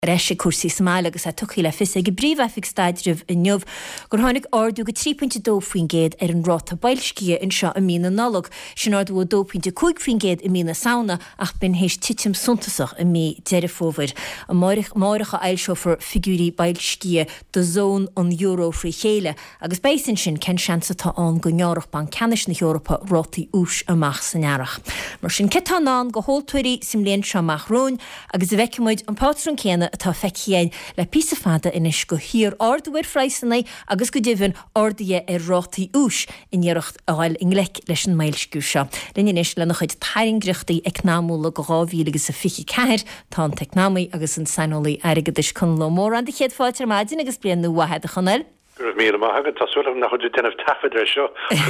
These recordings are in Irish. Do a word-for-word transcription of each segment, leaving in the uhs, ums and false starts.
reise cuasí Somália agus a tuchaí le fis ag bríomhefik staidirh in neamh gur tháinig ardú go trí puinte dó faoin géad ar an ráta bailscia in seo a mína nolog sin ardú dó puinte cúig faoin géad i mína saona ach bin hééis titim suntasach i mí deirefóver a máiricha eilseofar figúrí bailscia do zón an euro frí chéile agus bésin sin cen seansa tá an go nearach ban canis na Europa rátaí ús amach san nearach. Mar sin cetán ná go hóltuirí sim léon seo amachróin agus a bheicimuid an pátrún céanna atá feiceáin le písa fada inis go hir ardúir freisanna agus go dibhann ordaí ar rátaí ús in dhearcht áil inglec leis an mailsciú seo. Rinne inis le nach chuid tairingdrichtaí eicnámúla go gáhíle agus a fichi ceir tá an teicnámaí agus an sainolaí airigadis chun lomór an de chéad fáilte maidin agus blian nó wahead a chunel. Gur mí má hagan tá sulam nach chuid denmh tafaidir seo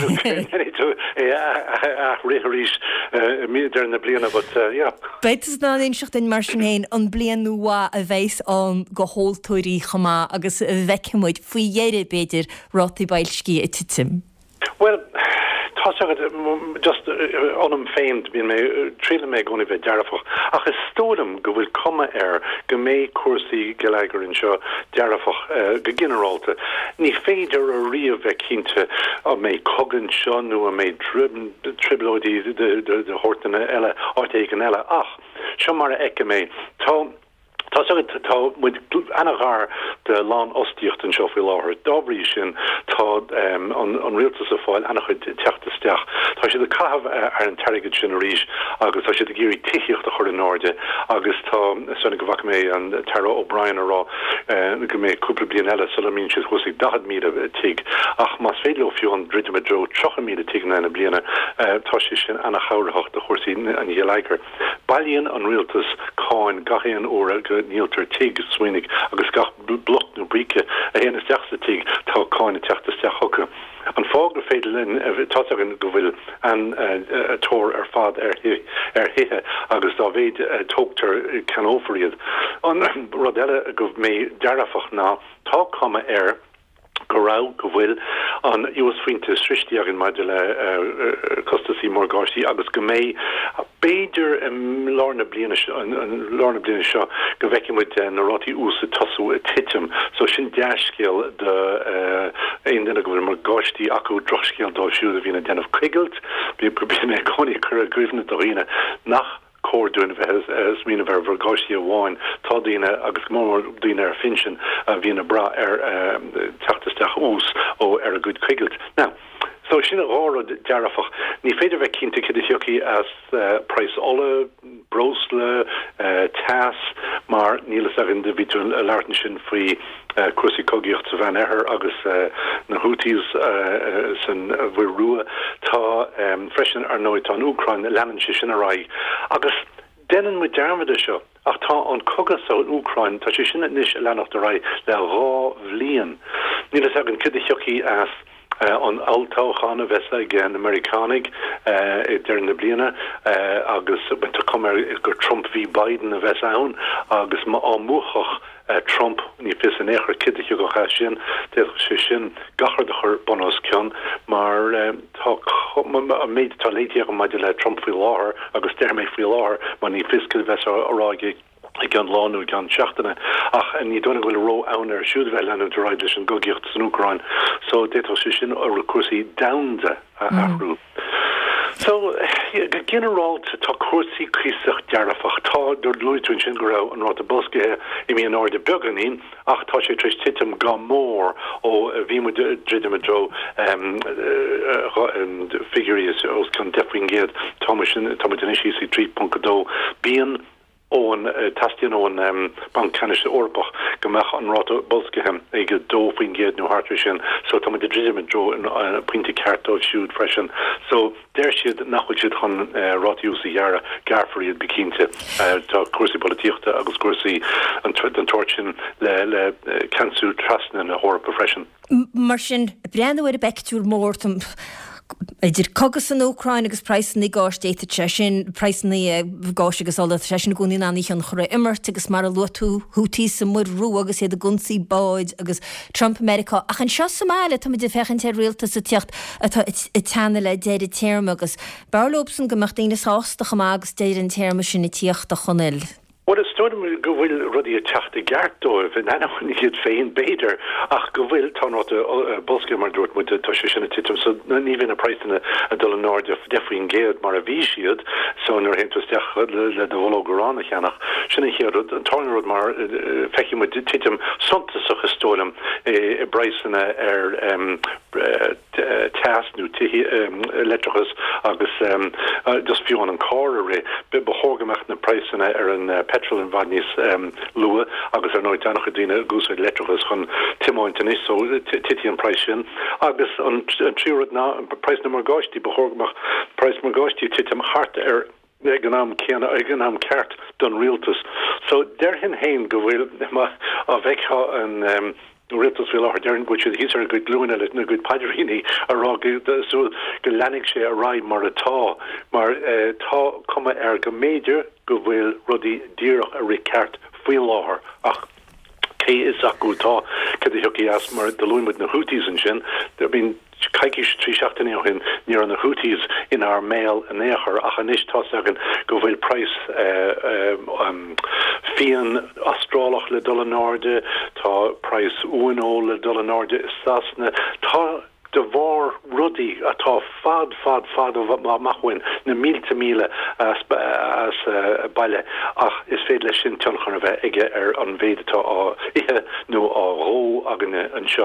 a rééis mí na bliana, but yeah. Beitas ná inseach den mar sin héin an blian nua a bheits an go hóltóirí chamá agus a bheicimuid faoi dhéire beidir rátaí bailscí a titim. Well, tá just anm féin bíon mé tríle mé gona bheith dearafach ach is stódam go bhfuil cuma ar go mé cuasaí geleiger in seo dearafach go generalta. Ní féidir a riamh bheith cínte a mé cogan seo nó a mé triblóidí de hortainna eile áit an eile ach seo mar eice mé tá Tá sagad tá muid anachar de lán ostíocht an seofuil láthir dábrí sin tá an rialtas a fáil anachchuid teachtasteach. Tá siad a cahabh ar an teirigid sin ríis agus tá siad a géirí tiíocht a chur in áde agus tá sanna go bhac mé an Tara O'Brien ará go mé cúpla blion eile so mín siad chusaigh dahad míad a tiig ach mas féidir fiú an dridum a dro trocha míad a tiig na bliana tá si sin anachcharacht a chósaí an dhéleiger. Bailíonn an rialtas cáin gachéan óra go níltar tiig swinnig agus gach blok nó brike a héana teachta tiig tá cáinna teachtasteach hoca. An fágra féidirlinn tágan go bhfuil an tóir ar fad ar hithe agus dá bhéad tógtar canófariad. An rud eile go mé dearafach ná tá cuma ar go rá go bhfuil an Iwas Fuinte sristiach in maidir le costasí mór gáisí agus go mé béidir an lárna bliana an lárna bliana seo go bhheicimuid na rátaí úsa tosú a titim so sin deascéal de aon duna go bhfuil mar gáistí acu drochscéal dá siúd a bhína denmh cuigilt bí probí mé coní chur a gcuimhna do riine nach cordún bheith as mína bhar bhargáisí amháin tá daine agus mór daine ar finsin a bhína bra ar teachtasteach ús ó ar a good cuigilt. Now, so sinna ára dearafach ní féidir bheith cinnta cidisioí as price ola, brosle, tas mar nílas agin de víú a láirtan sin faoi cuasaí cogíocht sa bhean éair agus na Houthis san bhfuil rua tá freisin ar nóid tá an Ucrain leanan si sin a raig agus denan mu dearmada seo ach tá an cogas ó Ucrain tá si sinna níos leannacht a raig le rá bhliain nílas agin cidisioí as Uh, an altáchanna bheitsa gin Americanig uh, der na bliana uh, agus ben tá cum gur Trump hí Biden a bheitsa ann agus má ámúchach uh, Trump ní fis an éair cidiche go cha sin de sé sin gachar de chur bonos cean mar um, tá méid tá léitiach an maidir le Trump fí láthair agus der méid fí láthair mar ní fiscal bheitsa aráige I gan láú gan seachtainna ach ní donna bhfuil ró ann ar siúd bheith lena doráid leis an gogiocht san Ucrain so détá sé sin ar recursaí damda a ahrú. So generalta tá cuasaí críoach dearafach tá dúir luúún sin go raibh an ráta boscathe i mí an áir de beganín ach tá sé tríéis titim gá mór ó bhímu ddridim a dro figuríos os can defring géad tá tá sí sí trí punca dó bíon óan tastíon óan ban canis orpach gomach an ráta boscathe ag go dó faoin géad nó hartar sin so tá de ddridim a dro in pointí ceartó siúd freisin so déir siad nachhuiid siad chun rátaí úsa dheara garfaríad bicínte tá cuasaí políochta agus cuasaí an tortin le le canú trasna na hórpa freisin. Mar sin breanhfuir a beictúr mórtam idir cogus an Ucrain agus praisna gáistéite tre sin praisna gáis agus ála tre sin gúnaí naní an chura immert agus mar a luú Houthí sa mur rú agus iad a gunsaí báid agus Trump America ach an seo Somália tá de fechan te rialta sa teocht atá i teanna le déir téirme agus barlópsan gomach daoine sásta chum agus déir an téirme sin i tíocht a chonil. Well, it's starting to go well, Ruddy rudi a teachta gartdóibh in anhanig iad féin beidir ach go bhfuil tá a bosca mar dúirt mu tá sé sinna titim so ní hín a preisna a dul an náide defaoin géad mar a bhí siad so nuair hintasteach le do bhla goránna cheannach sinna chéad an tarnaród mar feici mu titim sontasach istólam i breisna ar tasnú letrachas agus just fiú an cáir ré be behogamach na preisna ar an petrol an bhadníos lua agus ar nóid annach dtíine gúsáid letrachas chun timáinte is so tití an preis sin agus an tríúd ná preis na mar gáistí behogamach preis mar gáistí titim hart ar eganam céanna eganam ceart don rialtas so der hin hain go bhfuil a bheitcha an um, ritas vil á dearn go hís ar go glúna le na go padirini ará so go lenig sé a raid mar atá mar tá cuma ar go méidir go bhfuil rudí díirech a ricart fuil láthair ach cé is acútá cad thuí as mar delúimid na Houthis an sin there been caiici trí seachtaí hin ní an na Houthis in our mail a néachar ach an isis tá agan go bhfuil price fian astrálach le dul an náde tá price uó le dul an náde is sasna tá de bhar rudí atá fad fad fad ó machhain na mílte míle as as bailile ach is féad le sin tionchar a bheith ige ar an bhéidirtá á ihe nó á ró agan an seo